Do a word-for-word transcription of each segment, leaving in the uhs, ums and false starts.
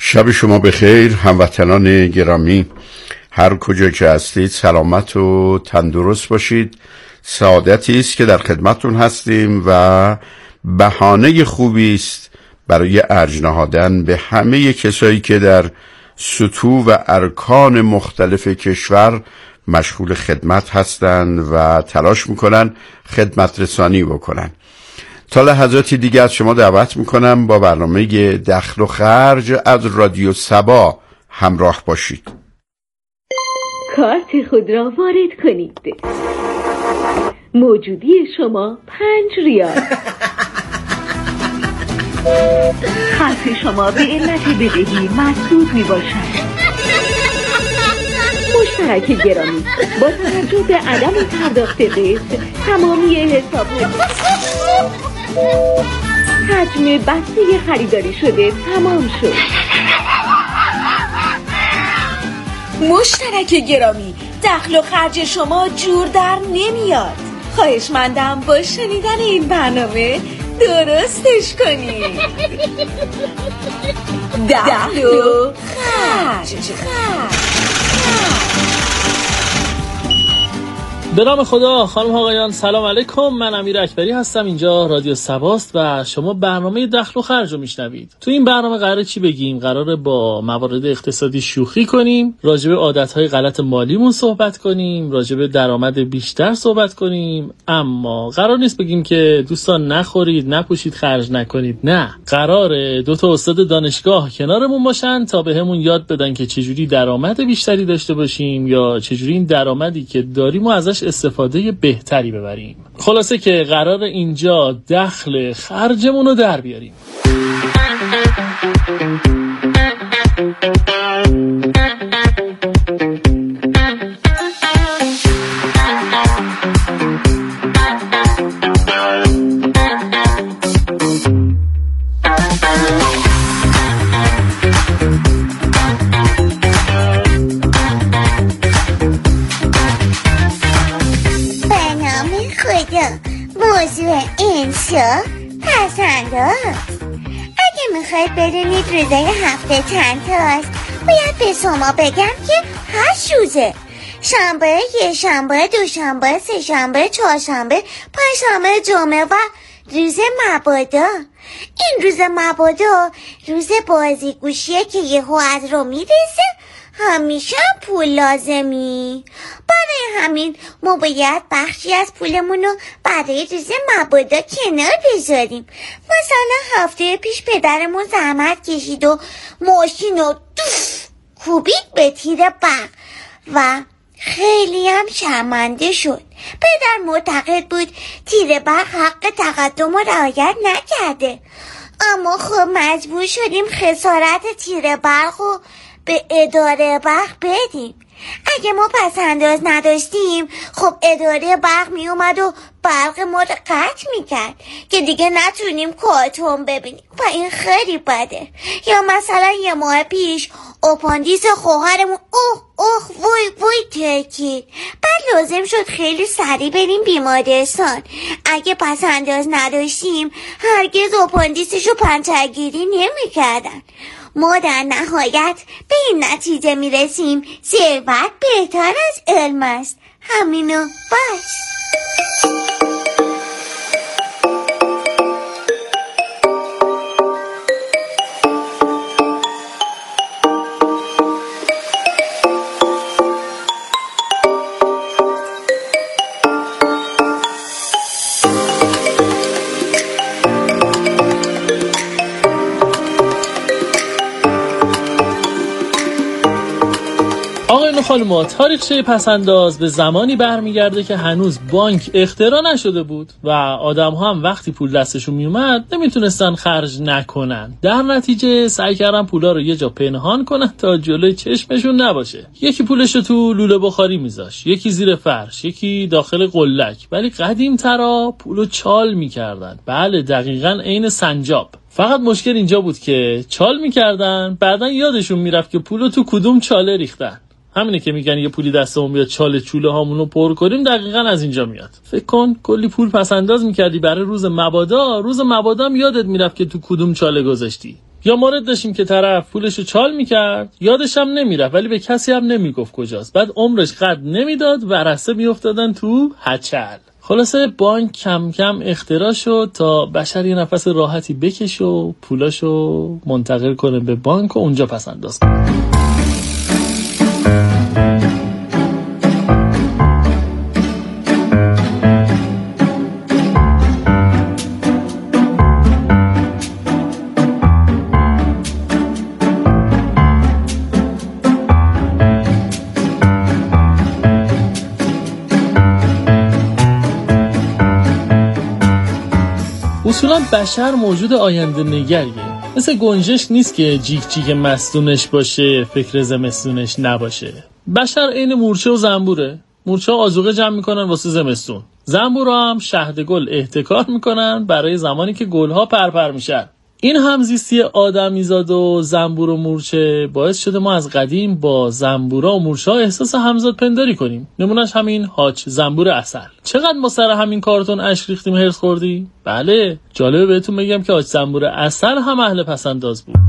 شب شما بخیر هموطنان گرامی، هر کجا که هستید سلامت و تندرست باشید. سعادتی است که در خدمتتون هستیم و بهانه خوبی است برای ارج نهادن به همه کسایی که در سطوح و ارکان مختلف کشور مشغول خدمت هستند و تلاش میکنن خدمت رسانی بکنن. تا لحظاتی دیگه از شما دعوت میکنم با برنامه دخل و خرج از رادیو سبا همراه باشید. کارت خود را وارد کنید. موجودی شما پنج ریال. خرج شما به علت بدهی مسدود می باشد. مشترک گرامی، با توجه به عدم پرداخت قسط تمامی حساب‌ها حجم بسته خریداری شده تمام شد. مشترک گرامی، دخل و خرج شما جور در نمیاد. خواهشمندم با شنیدن این برنامه درستش کنید. دخل و خرج. به نام خدا. خانم آقایان سلام علیکم، من امیر اکبری هستم، اینجا رادیو سباست و شما برنامه دخل و خرج رو میشنوید. تو این برنامه قراره چی بگیم؟ قراره با موارد اقتصادی شوخی کنیم، راجع به عادتهای غلط مالیمون صحبت کنیم، راجع به درآمد بیشتر صحبت کنیم. اما قرار نیست بگیم که دوستان نخورید، نپوشید، خرج نکنید. نه، قراره دو تا استاد دانشگاه کنارمون باشن تا بهمون یاد بدن که چجوری درآمد بیشتری داشته باشیم یا چجوری این درآمدی که داریم و ازش استفاده بهتری ببریم. خلاصه که قرار اینجا دخل خرجمون رو در بیاریم. موضوع این شو پسنداز. اگه میخواید بدونید روزای هفته چند تاست، باید به شما بگم که هشت روزه: شنبه، یه شنبه، دو شنبه، سه شنبه، چهار شنبه، پنج شنبه، جمعه و روز مبادا. این روز مبادا روز بازی گوشیه که یهو از رو میرسه، همیشه پول لازمی. برای همین ما باید بخشی از پولمون رو برای روز مبادا کنار بذاریم. مثلا هفته پیش پدرمون زحمت کشید و ماشین رو دوف کوبید به تیر برق و خیلی هم شرمنده شد. پدر معتقد بود تیر برق حق تقدم رو رعایت نکرده، اما خب مجبور شدیم خسارت تیر برق رو به اداره برق بدیم. اگه ما پسنداز نداشتیم، خب اداره برق می اومد و برق ما رو قطع می کرد که دیگه نتونیم کارتون ببینیم و این خیلی بده. یا مثلا یه ماه پیش اپاندیس خواهرمون اوه اوه وای وای ترکید، بعد لازم شد خیلی سریع بریم بیمارستان. اگه پسنداز نداشتیم هرگز اپاندیسشو پنچرگیری نمی کردن. ما در نهایت به این نتیجه می رسیم ثروت بهتر از علم است. همینو باش. خانوما، تاریخچه پسنداز به زمانی برمیگرده که هنوز بانک اختراع نشده بود و آدم ها هم وقتی پول دستشون میومد نمیتونستن خرج نکنن. در نتیجه سعی کردن پولا رو یه جا پنهان کنن تا جلوی چشمشون نباشه. یکی پولشو تو لوله بخاری میذاش، یکی زیر فرش، یکی داخل قلک. ولی قدیم ترا پولو چال میکردن. بله، دقیقاً عین سنجاب. فقط مشکل اینجا بود که چال میکردن، بعدن یادشون میرفت که پولو تو کدوم چاله ریختن. همینه که میگن یه پولی دستمون بیاد چاله چوله هامونو پر کنیم، دقیقاً از اینجا میاد. فکر کن کلی پول پس انداز میکردی برای روز مبادا، روز مبادا هم یادت میرفت که تو کدوم چاله گذاشتی. یا مورد داشتیم که طرف پولشو چال میکرد، یادش هم نمیرفت ولی به کسی هم نمیگفت کجاست، بعد عمرش قد نمیداد و رسته میافتادن تو هچل. خلاصه بانک کم کم اختراع شد تا بشر یه نفس راحتی بکشه و پولاشو منتقل کنه به بانک و اونجا پس انداز کنه. اصولا بشر موجود آینده نگریه، مثل گنجش نیست که جیک جیک مستونش باشه فکر زمستونش نباشه. بشر عین مورچه و زنبوره. مورچه آذوقه جمع میکنن واسه زمستون، زنبورا هم شهد گل احتکار میکنن برای زمانی که گلها پرپر میشن. این همزیستی آدمیزاد و زنبور و مورچه باعث شده ما از قدیم با زنبورا و مورچه ها احساس همزاد پنداری کنیم. نمونش همین هاچ زنبور عسل. چقدر ما سر همین کارتون اشک ریختیم هرس خوردی؟ بله، جالبه بهتون بگم که هاچ زنبور عسل هم اهل پسنداز بود.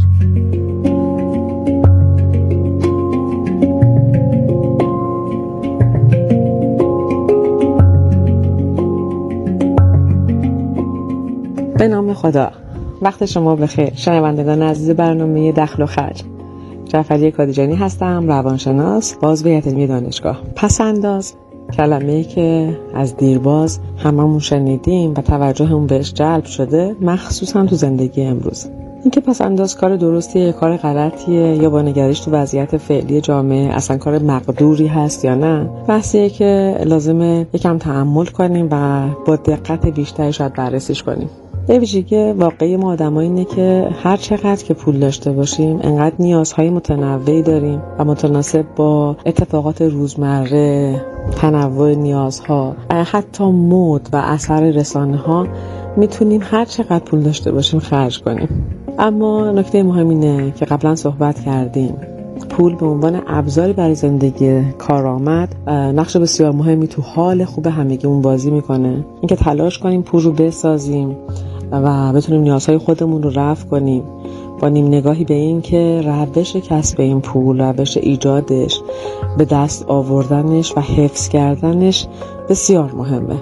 به نام خدا. وقت شما بخیر شنوندگان عزیز برنامه دخل و خرج. جعفری کادیجانی هستم، روانشناس، باز به علمی دانشگاه. پسنداز کلمه‌ای که از دیرباز هممون شنیدیم و توجهمون بهش جلب شده، مخصوصا تو زندگی امروز. اینکه پسنداز کار درستیه یا کار غلطیه یا با نگریش تو وضعیت فعلی جامعه اصلا کار مقدوری هست یا نه، بحثیه که لازمه یکم تأمل کنیم و با دقت بیشتری شاید بررسیش کنیم. یه ویژگی واقعی ما آدم‌ها اینه که هر چقدر که پول داشته باشیم انقدر نیازهای متنوعی داریم و متناسب با اتفاقات روزمره، تنوع نیازها، حتی مد و اثر رسانه‌ها میتونیم هر چقدر پول داشته باشیم خرج کنیم. اما نکته مهم اینه که قبلا صحبت کردیم، پول به عنوان ابزاری برای زندگی کارآمد نقش بسیار مهمی تو حال خوب همگیمون بازی میکنه. اینکه تلاش کنیم پول رو بسازیم و بتونیم نیازهای خودمون رو رفع کنیم با نیم نگاهی به این که روش کسب این پول، روش ایجادش، به دست آوردنش و حفظ کردنش بسیار مهمه.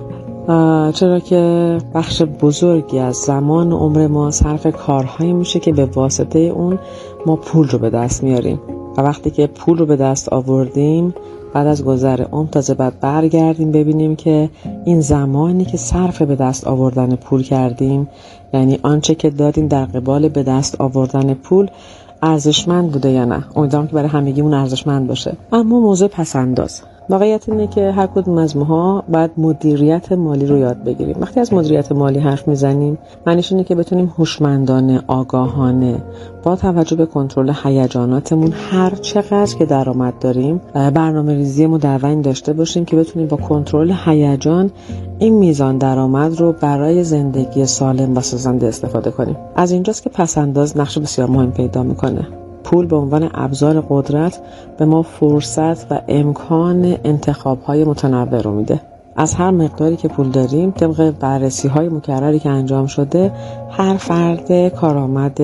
چرا که بخش بزرگی از زمان و عمر ما صرف کارهایی میشه که به واسطه اون ما پول رو به دست میاریم و وقتی که پول رو به دست آوردیم بعد از گذر عمر تازه بعد برگردیم ببینیم که این زمانی که صرف به دست آوردن پول کردیم، یعنی آنچه که دادیم در قبال به دست آوردن پول، ارزشمند بوده یا نه. امیدوارم که برای همگیمون ارزشمند باشه. اما موضوع پسنداز، واقعیت اینه که هر کدوم از ماها باید مدیریت مالی رو یاد بگیریم. وقتی از مدیریت مالی حرف میزنیم معنیش اینه که بتونیم هوشمندانه، آگاهانه، با توجه به کنترل هیجاناتمون هر چقدر که درآمد داریم برنامه‌ریزی مدون داشته باشیم که بتونیم با کنترل هیجان این میزان درآمد رو برای زندگی سالم و سازنده استفاده کنیم. از اینجاست که پسنداز نقش بسیار مهم پیدا میکنه. پول به عنوان ابزار قدرت به ما فرصت و امکان انتخاب‌های متنوع رو میده. از هر مقداری که پول داریم، طبق بررسی‌های مکرری که انجام شده، هر فرد کارآمد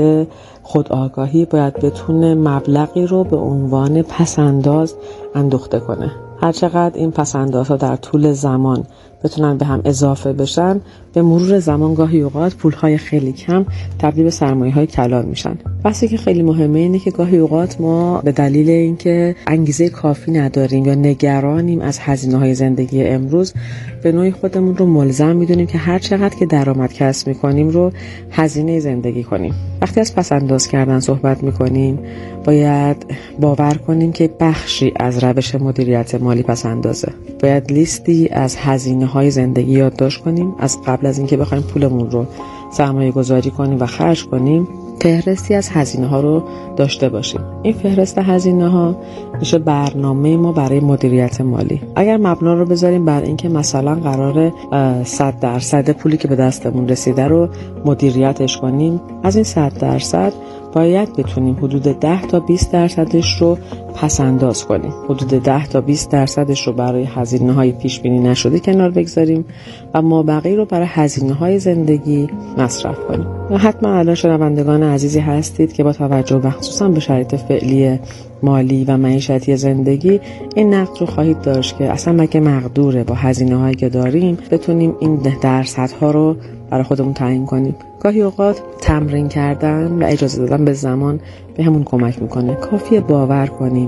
خودآگاهی باید بتونه مبلغی رو به عنوان پسنداز اندوخته کنه. هر چقدر این پسندازها در طول زمان بتونن به هم اضافه بشن، به مرور زمان گاهی اوقات پولهای خیلی کم تبدیل به سرمایه‌های کلان میشن. بحثی که خیلی مهمه اینه که گاهی اوقات ما به دلیل اینکه انگیزه کافی نداریم یا نگرانیم از هزینه‌های زندگی امروز، به نوعی خودمون رو ملزم میدونیم که هر چقدر که درآمد کسب میکنیم رو هزینه زندگی کنیم. وقتی از پسنداز کردن صحبت میکنیم باید باور کنیم که بخشی از روش مدیریت مالی پسندازه. باید لیستی از هزینه های زندگی یادداشت کنیم. از قبل از اینکه بخوایم پولمون رو سرمایه گذاری کنیم و خرج کنیم، فهرستی از هزینه ها رو داشته باشیم. این فهرست هزینه ها میشه برنامه ما برای مدیریت مالی. اگر مبنا رو بذاریم بر اینکه مثلا قراره صد درصد پولی که به دستمون رسیده رو مدیریتش کنیم، از این صد درصد باید بتونیم حدود ده تا بیست درصدش رو پس انداز کنیم. حدود ده تا بیست درصدش رو برای هزینه‌های پیش بینی نشده کنار بگذاریم و مابقی رو برای هزینه‌های زندگی مصرف کنیم. و حتما الان شنوندگان عزیزی هستید که با توجه به خصوصا به شرایط فعلی مالی و معیشتی زندگی این نقد رو خواهید داشت که اصلا مگه مقدوره با هزینه‌هایی که داریم بتونیم این درصدها رو برای خودمون تعیین کنیم. گاهی اوقات تمرین کردن و اجازه دادن به زمان به همون کمک میکنه. کافیه باور کنیم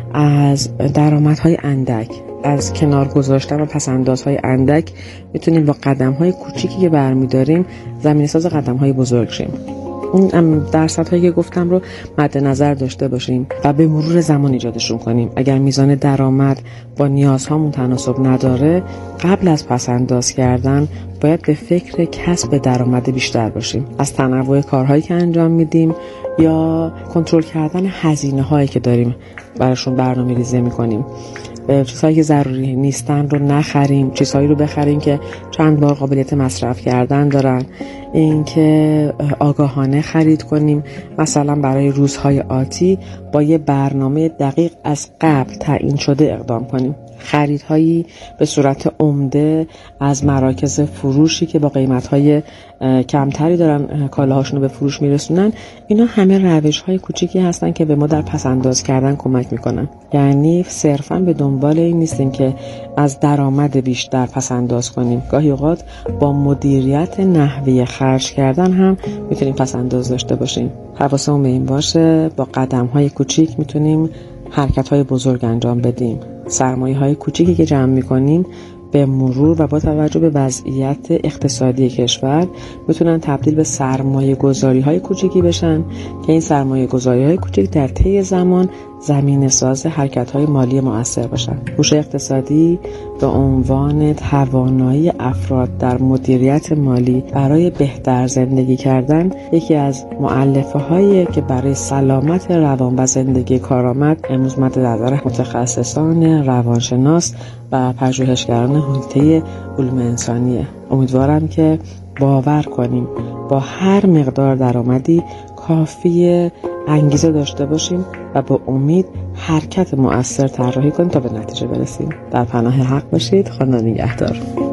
از درآمدهای اندک، از کنار گذاشتن و پس‌اندازهای اندک میتونیم با قدم‌های کوچیکی که برمی‌داریم زمینه‌ساز قدم‌های بزرگ شیم. اون درصدهایی که گفتم رو مد نظر داشته باشیم و به مرور زمان ایجادشون کنیم. اگر میزان درآمد با نیازهامون تناسب نداره، قبل از پس‌انداز کردن باید به فکر کسب درآمد بیشتر باشیم. از تنوع کارهایی که انجام میدیم یا کنترل کردن هزینه‌هایی که داریم براشون برنامه‌ریزی می‌کنیم. چیزهایی که ضروری نیستن رو نخریم، چیزهایی رو بخریم که چند بار قابلیت مصرف کردن دارن. این که آگاهانه خرید کنیم، مثلا برای روزهای آتی با یه برنامه دقیق از قبل تعیین شده اقدام کنیم. خریدهایی به صورت عمده از مراکز فروشی که با قیمت‌های کمتری دارن کالاهاشون رو به فروش میرسونن، اینا همه روش‌های کوچیکی هستن که به ما در پس‌انداز کردن کمک میکنن. یعنی صرفاً به دنبال این نیستیم که از درآمد بیشتر پس‌انداز کنیم. گاهی اوقات با مدیریت نحوه خرج کردن هم میتونیم پس‌انداز داشته باشیم. حواسمون به این باشه با قدم‌های کوچیک میتونیم حرکت‌های بزرگ انجام بدیم. سرمایه‌های کوچیکی که جمع می‌کنیم به مرور و با توجه به وضعیت اقتصادی کشور میتونن تبدیل به سرمایه گذاری های کوچیکی بشن که این سرمایه گذاری های کوچیک در طی زمان زمینه ساز حرکت های مالی مؤثر باشن. هوش اقتصادی به عنوان توانایی افراد در مدیریت مالی برای بهتر زندگی کردن یکی از مؤلفه هایی که برای سلامت روان و زندگی کارآمد امروز مد نظر متخصصان روانشناس و پژوهشگران حوزه علوم انسانیه. امیدوارم که باور کنیم با هر مقدار درآمدی کافیه انگیزه داشته باشیم و با امید حرکت مؤثر طراحی کنیم تا به نتیجه برسیم. در پناه حق باشید. خدا نگهدار.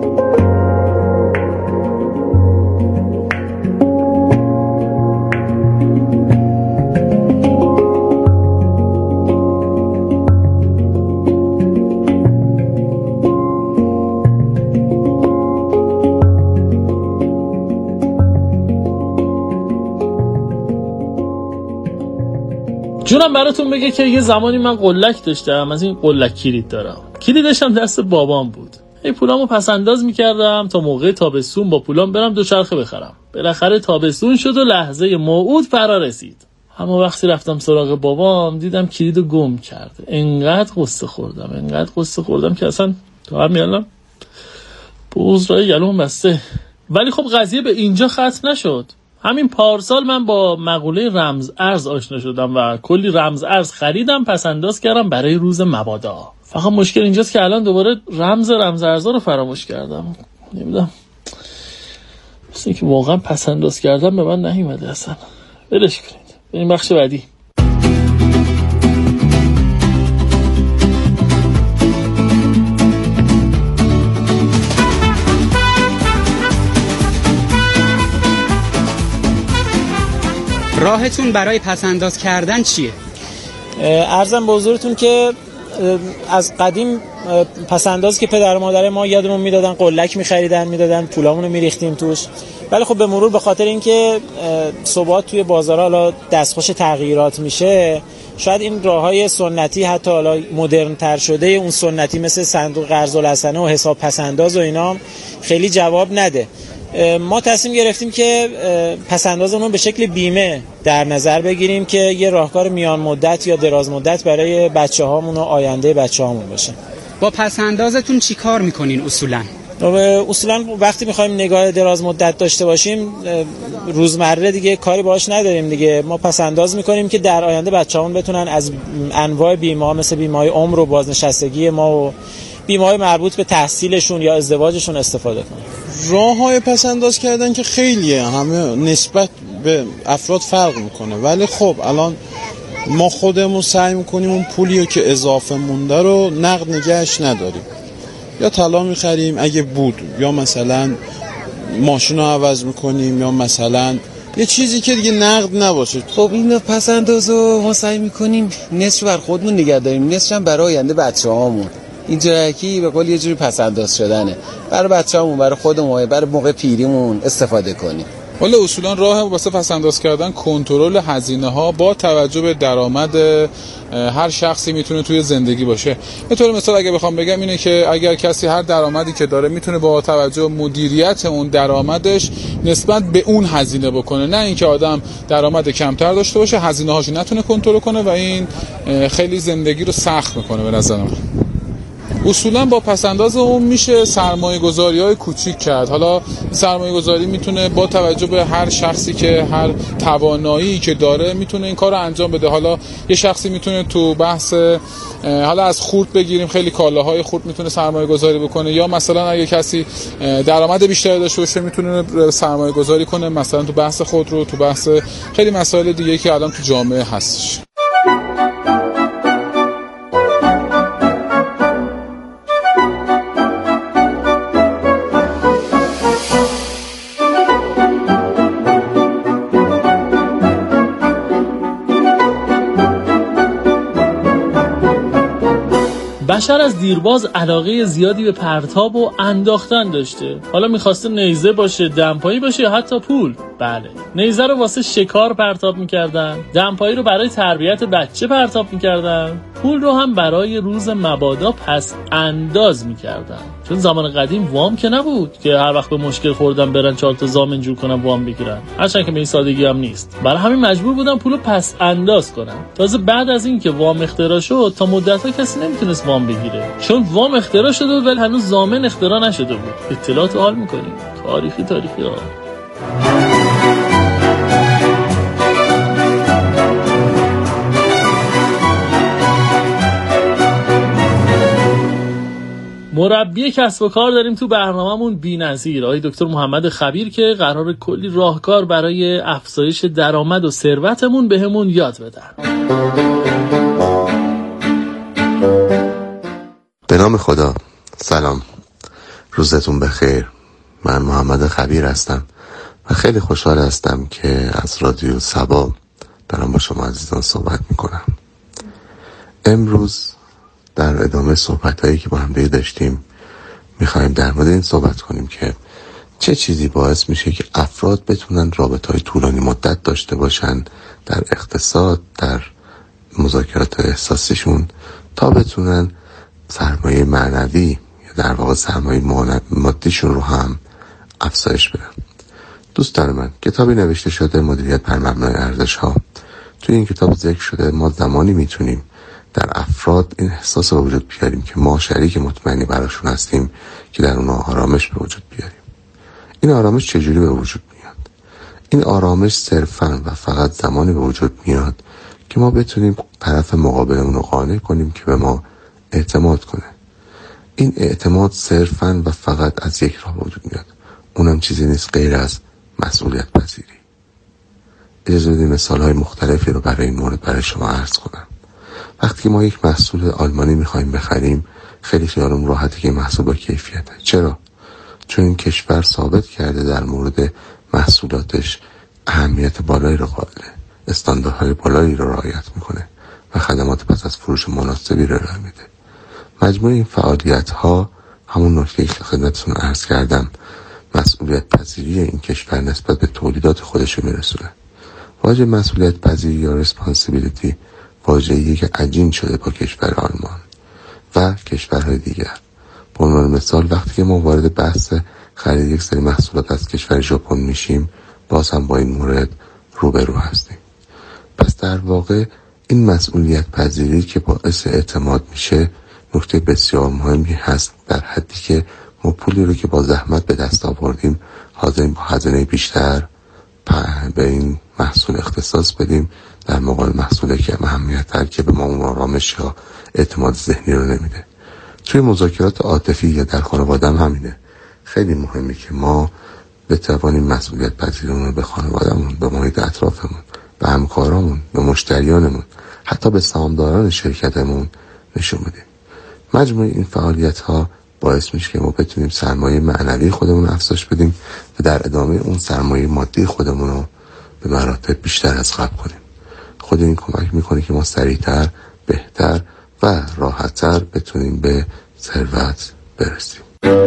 جونم براتون بگه که یه زمانی من قلک داشتم، از این قلک کلید دارم. کلیدش هم دست بابام بود. این پولامو پس انداز میکردم تا موقع تابستون با پولام برم دوچرخه بخرم. بالاخره تابستون شد و لحظه موعود فرا رسید. اما وقتی رفتم سراغ بابام دیدم کلیدو گم کرده. انقدر قصه خوردم، انقدر قصه خوردم که اصلا تو هم میالم بوزرای گلوم بسته. ولی خب قضیه به اینجا ختم نشد. همین پارسال من با مقوله رمز ارز آشنا شدم و کلی رمز ارز خریدم، پس انداز کردم برای روز مبادا. فقط مشکل اینجاست که الان دوباره رمز رمز ارزا رو فراموش کردم. نمیدونم، مثل اینکه واقعا پس انداز کردم به من نیومده اصلا. ولش کنید، بریم بخش بعدی. راهتون برای پس‌انداز کردن چیه؟ عرضم به حضورتون که از قدیم پس‌انداز که پدر و مادر ما یادمون میدادن قلک می‌خریدن میدادن پولامونو می‌ریختیم توش. ولی خب به مرور به خاطر اینکه ثبات توی بازارها حالا دستخوش تغییرات میشه، شاید این راه‌های سنتی حتی حالا مدرن‌تر شده اون سنتی مثل صندوق قرض الحسنه و حساب پس‌انداز و اینا خیلی جواب نده. ما تصمیم گرفتیم که پس‌اندازمون رو به شکل بیمه در نظر بگیریم که یه راهکار میان مدت یا دراز مدت برای بچه‌هامون و آینده بچه‌هامون باشه. با پس‌اندازتون چی کار میکنین اصولاً؟ اصولاً وقتی میخوایم نگاه دراز مدت داشته باشیم، روزمره دیگه کاری باهاش نداریم دیگه. ما پس‌انداز میکنیم که در آینده بچه‌هامون بتونن از انواع بیمه‌ها مثل بیمه‌های عمر و بازنشستگی ما و بیمه‌های مربوط به تحصیلشون یا ازدواجشون استفاده کنن. راه‌های پس‌انداز کردن که خیلیه، همه نسبت به افراد فرق میکنه. ولی خب الان ما خودمون سعی میکنیم اون پولی که اضافه مونده رو نقد نگهش نداریم، یا طلا میخریم اگه بود، یا مثلا ماشین رو عوض میکنیم، یا مثلا یه چیزی که دیگه نقد نباشه. خب این پس اندازو ما سعی میکنیم نصف بر خودمون نگه داریم، نصف هم برای آینده بچه هامون. این جرکی به قول یه جوری پس انداز شدنه، برای بچه هامون، برای خودمون، برای موقع پیریمون استفاده کنیم. ولی اصولا راه واسه پس انداز کردن کنترل هزینه ها با توجه به درآمد هر شخصی میتونه توی زندگی باشه. به طور مثال اگه بخوام بگم اینه که اگر کسی هر درآمدی که داره میتونه با توجه به مدیریت اون درآمدش نسبت به اون هزینه بکنه، نه اینکه آدم درآمد کمتر داشته باشه هزینه هاشو نتونه کنترل کنه و این خیلی زندگی رو سخت میکنه. به نظر من اصولا با پسنداز اون میشه سرمایه گذاری های کوچیک کرد. حالا سرمایه گذاری میتونه با توجه به هر شخصی که هر توانایی که داره میتونه این کار رو انجام بده. حالا یه شخصی میتونه تو بحث حالا از خورد بگیریم، خیلی کالاهای خورد میتونه سرمایه گذاری بکنه، یا مثلا اگه کسی درآمد بیشتری داشته باشه میتونه سرمایه گذاری کنه مثلا تو بحث خودرو، تو بحث خیلی مسائل دیگه که الان تو جامعه هستش. بشر از دیرباز علاقه زیادی به پرتاب و انداختن داشته. حالا میخواسته نیزه باشه، دمپایی باشه یا حتی پول. بله، نیزه رو واسه شکار پرتاب میکردن، دمپایی رو برای تربیت بچه پرتاب میکردن، پول رو هم برای روز مبادا پس انداز میکردن. چون زمان قدیم وام که نبود که هر وقت به مشکل خوردن برن چهار تا زامن جور کنن وام بگیرن، هرچند که به این سادگی هم نیست. برای همین مجبور بودن پولو پس انداز کنن. تازه بعد از این که وام اختراع شد تا مدت‌ها کسی نمیتونست وام بگیره، چون وام اختراع شده بود ولی هنوز ضامن اختراع نشده بود. اطلاعات حال میکنیم تاریخی تاریخی ها. مربی کسب و کار داریم تو برنامه‌مون بی‌نظیر، آقای دکتر محمد خبیر، که قرار کلی راهکار برای افزایش درآمد و ثروتمون بهمون یاد بدن. به نام خدا، سلام، روزتون بخیر. من محمد خبیر هستم و خیلی خوشحال هستم که از رادیو سبا دارم با شما عزیزان صحبت میکنم. امروز در ادامه صحبتایی که با هم دیگه داشتیم میخوایم در مورد این صحبت کنیم که چه چیزی باعث میشه که افراد بتونن رابطه‌های طولانی مدت داشته باشن در اقتصاد، در مذاکرات احساسیشون، تا بتونن سرمایه معنوی یا در واقع سرمایه مادیشون رو هم افزایش بدن. دوستان من، کتابی نوشته شده مدیریت بر مبنای ارزش‌ها. توی این کتاب ذکر شده ما زمانی میتونیم در افراد این احساس رو وجود بیاریم که ما شریک مطمئنی براشون هستیم که در اونها آرامش به وجود بیاریم. این آرامش چجوری به وجود میاد؟ این آرامش صرفاً و فقط زمانی به وجود میاد که ما بتونیم طرف مقابلمون رو قانع کنیم که به ما اعتماد کنه. این اعتماد صرفاً و فقط از یک راه به وجود میاد، اونم چیزی نیست غیر از مسئولیت پذیری. اجازه بدید مثال‌های مختلفی رو برای این مورد برای شما عرض کنم. وقتی ما یک محصول آلمانی میخوایم بخریم، خیلی خیالمون راحته که این محصول با کیفیته. چرا؟ چون این کشور ثابت کرده در مورد محصولاتش اهمیت بالایی رو قائله، استانداردهای بالایی رو رعایت میکنه و خدمات پس از فروش مناسبی رو ارائه میده. مجموع این فعالیت ها همون نکته که خدمتتون عرض کردم، مسئولیت پذیری این کشور نسبت به تولیدات خودش رو میرسونه. واژه مسئولیت پذیری یا ریسپانسیبیلیتی واژه‌ای که عجین شده با کشور آلمان و کشورهای دیگر. به عنوان مثال وقتی که ما وارد بحث خرید یک سری محصولات از کشور ژاپن میشیم، باز هم با این مورد روبرو هستیم. پس در واقع این مسئولیت پذیری که باعث اعتماد میشه نکته بسیار مهمی هست، در حدی که ما پولی رو که با زحمت به دست آوردیم حاضرین با هزینه بیشتر به این محصول اختصاص بدیم در مقابل محصولی که اهمیت‌تر که به ما اون آرامش یا اعتماد ذهنی رو نمیده. توی مذاکرات عاطفی یا در خانواده هم همینه. خیلی مهمه که ما بتوانیم مسئولیت پذیرمون رو به خانوادهمون، به محیط اطرافمون، به همکارامون، به مشتریانمون، حتی به سهامداران شرکتمون نشون بدیم. مجموع این فعالیت ها باعث میشه که ما بتونیم سرمایه معنوی خودمون رو افزایش بدیم و در ادامه اون سرمایه مادی خودمون رو به مراتب بیشتر از قبل کنیم. خود این کمک میکنه که ما سریعتر، بهتر و راحتتر بتونیم به ثروت برسیم.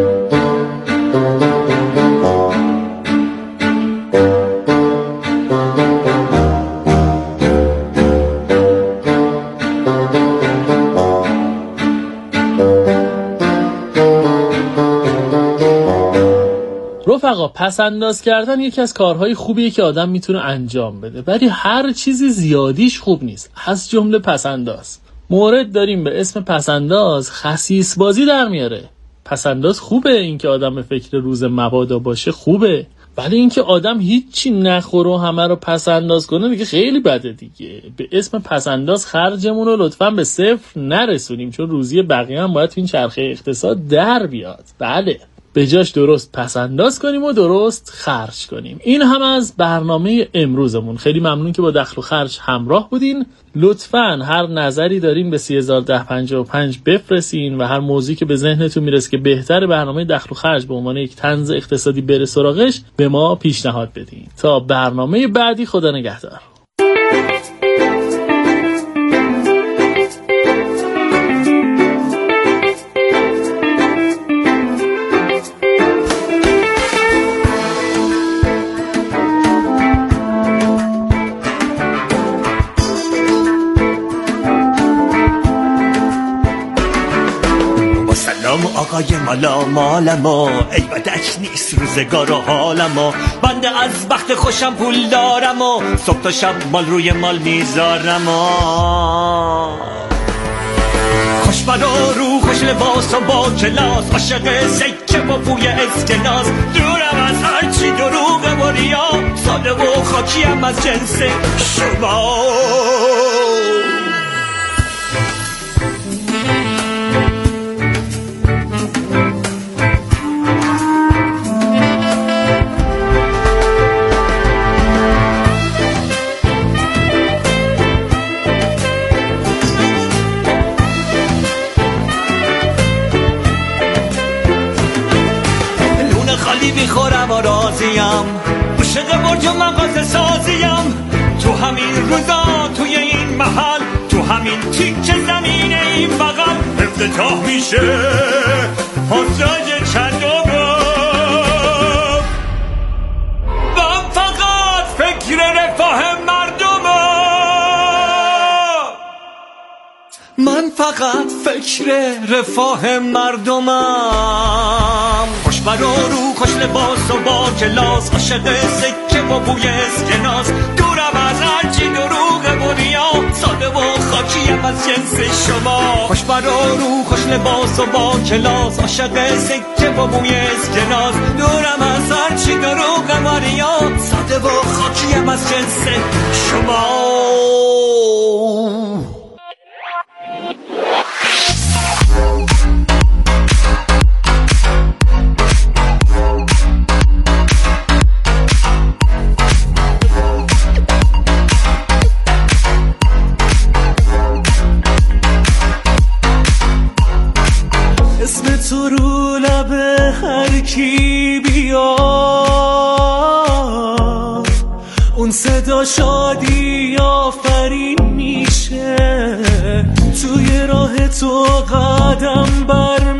رفقا، پس انداز کردن یکی از کارهای خوبیه که آدم میتونه انجام بده، ولی هر چیزی زیادیش خوب نیست، از جمله پس انداز. مورد داریم به اسم پس انداز خسیس بازی در میاره. پس انداز خوبه، اینکه آدم به فکر روز مبادا باشه خوبه، ولی اینکه آدم هیچی نخوره و همه رو پس انداز کنه دیگه خیلی بده دیگه. به اسم پس انداز خرجمون رو لطفاً به صفر نرسونیم، چون روزی بقیه هم باید تو این چرخه اقتصاد در بیاد. بله، به جاش درست پس انداز کنیم و درست خرج کنیم. این هم از برنامه امروزمون. خیلی ممنون که با دخل و خرج همراه بودین. لطفاً هر نظری دارین به سی هزار و ده پنجاه و پنج بفرستین و هر موضوعی که به ذهنتون میرسه که بهتر برنامه دخل و خرج به عنوان یک طنز اقتصادی بره سراغش به ما پیشنهاد بدین. تا برنامه بعدی، خدا نگهدار. آقای مالا مالما، ای بدک نیست روزگار و حالما، بنده از بخت خوشم پول دارم و صبح تا شب مال روی مال میذارم و خوش برا رو، خوش لباس و با کلاس، عاشق سکه با بوی اسکناس، دورم از هرچی دروغه و ریا، ساده و خاکیم از جنس شما. میخورم و راضیم، عاشق برج و مغازه سازیم، تو همین روزا، توی این محل، تو همین تیکه زمین این بغل افتتاح میشه پاساژ چندم. من فقط فکر رفاه مردمم، من فقط فکر رفاه مردمم. خوش برا رو، خوش لباس و با کلاس، عاشق سکه با بوی اسکناس، دورم از هرچی دروغه و ریا، ساده و خاکیم از جنس شما. خوش برا رو، خوش لباس و با کلاس، عاشق سکه با بوی اسکناس، دورم از هرچی دروغه و ریا، ساده و خاکیم از جنس شما. تو رو لب هر کی بیا، اون صدا شادی آفرین میشه، توی راه تو قدم بر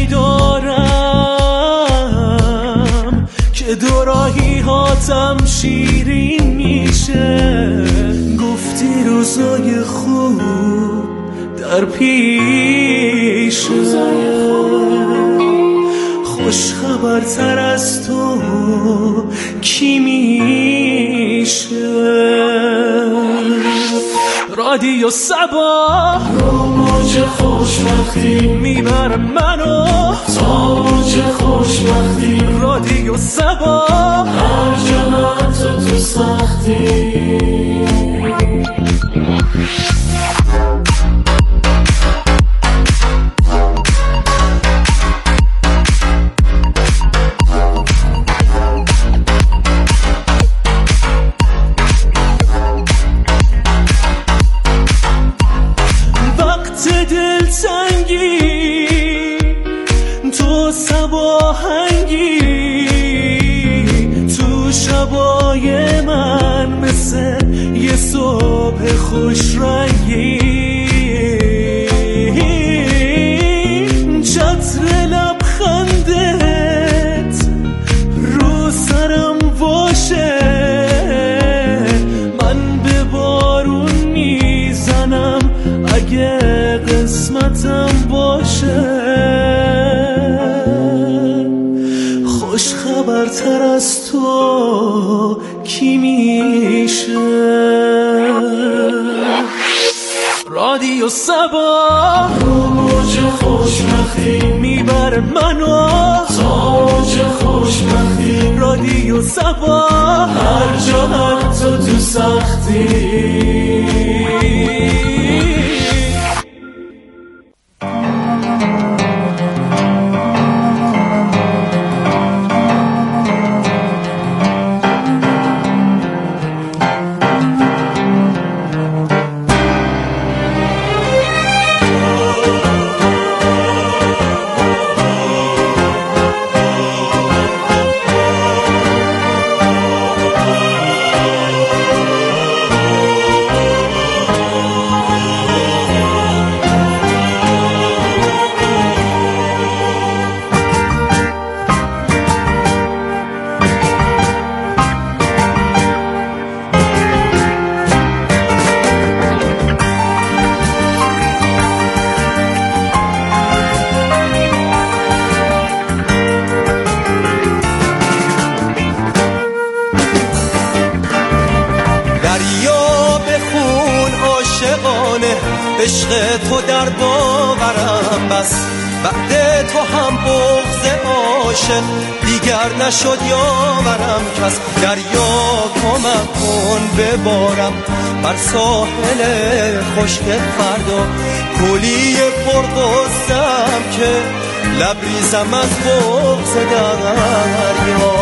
میدارم که دو راهی هاتم شیرین میشه. گفتی روزای خوب در پیش، خوش خبرتر از تو کی میشه؟ رادیو صبا رو موج خوشبختی میبره منو تا موج خوشبختی. رادیو صبا هر جا تو تو سختی. خوش رنگین، چتر لبخندت رو سرم باشه، من به بارون میزنم اگه قسمتم باشه. خوش خبرتر از تو کی میشه؟ رادیو صبا رو موج خوشبختی میبره منو تاج خوشبختی. رادیو صبا هر جا حتی تو سختی. عشق تو در باورم بس، بعد تو هم بغض عاشق دیگر نشد یاورم کس. دریا کمک کن ببارم بر ساحل خشک فردا، کولی پرغصه‌ام که لبریزم از بغض دریا.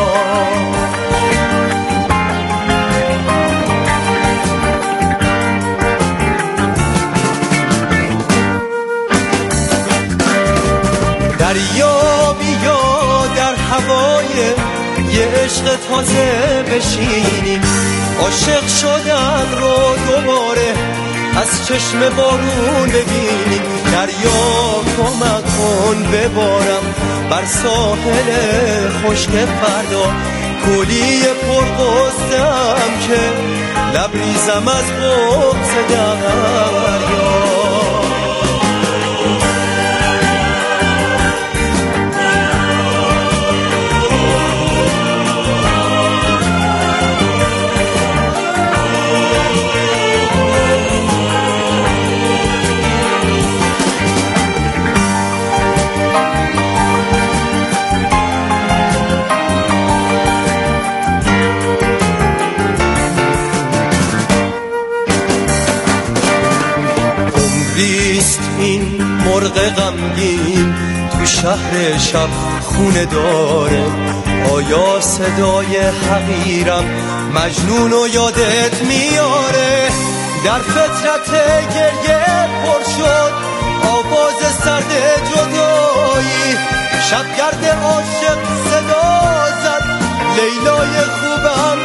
دریا بیا در هوای یه عشق تازه بشینیم، عاشق شدن رو دوباره از چشم بارون ببینیم. دریا کمک کن ببارم بر ساحل خشک فردا، کولی پرغصه‌ام که لبریزم از بغض دریا. این مرغ غمگین تو شهر شب خونه داره، آیا صدای حقیرم مجنون و یادت میاره؟ در فطرت گریه پر شد آواز سرد جدایی، شبگرد عاشق صدا زد لیلای خوبم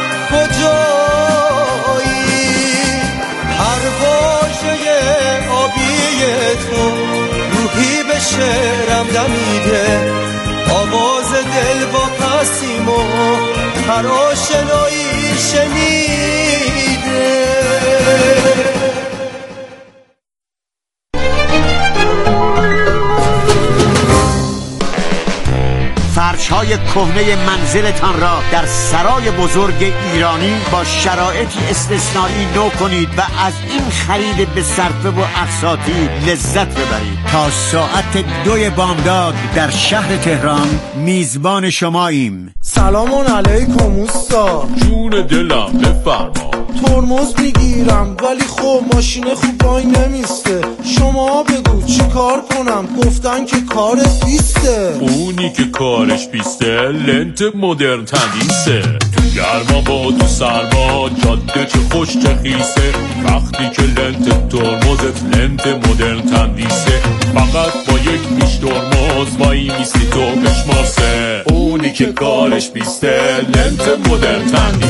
کجایی؟ هر واژه آبی تو روحی به شعرم دمیده، آواز دل با پسیم و هر آشنایی شنیده. فرش‌های کهنه منزلتان را در سرای بزرگ ایرانی با شرایطی استثنایی نو کنید و از این خرید به صرفه و اقساطی لذت ببرید. تا ساعت دوی بامداد در شهر تهران میزبان شماییم. سلام علیکم اوستا. جون دلم بفرما. ترمز میگیرم ولی خب ماشین خوب وای نمیسته، شما بگو چی کار کنم؟ گفتن که کارت بیسته. اونی که کارش بیسته لنت مدرن تندیسه، تو گرما با تو سرما جاده چه خوش چه خیسه، وقتی که لنت ترمزت لنت مدرن تندیسه، فقط با یک پیش ترمز وای میستی تو بشماسه. اونی که کارش بیسته لنت مدرن تندیسه.